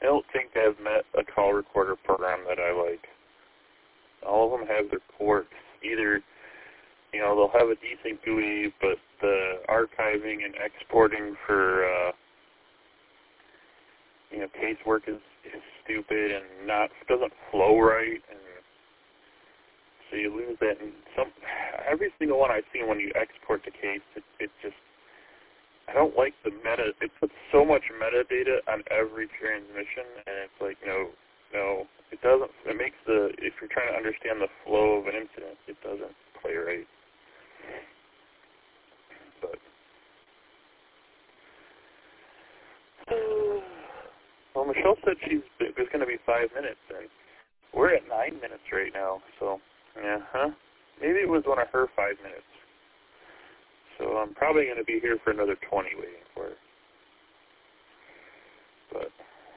I don't think I've met a call recorder program that I like. All of them have their quirks. Either, they'll have a decent GUI, but the archiving and exporting for, casework is stupid and doesn't flow right, and so you lose that. And every single one I've seen when you export the case, it just, I don't like the meta. It puts so much metadata on every transmission, and it's like, no, it doesn't. It makes if you're trying to understand the flow of an incident, it doesn't play right. But, well, Michelle said it was going to be 5 minutes, and we're at 9 minutes right now, so, maybe it was one of her 5 minutes. So I'm probably going to be here for another 20 waiting for it. But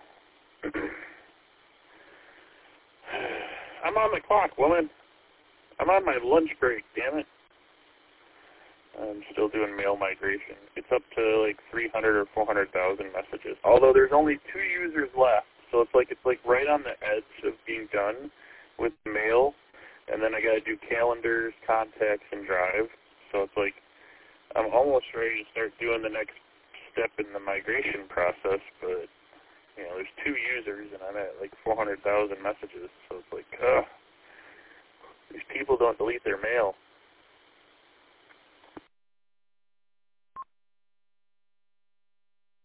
I'm on the clock, woman. I'm on my lunch break, damn it. I'm still doing mail migration. It's up to like 300 or 400,000 messages. Although there's only 2 users left, so it's like right on the edge of being done with mail. And then I got to do calendars, contacts, and drive. So it's like I'm almost ready to start doing the next step in the migration process, but there's 2 users and I'm at like 400,000 messages. So it's like, these people don't delete their mail.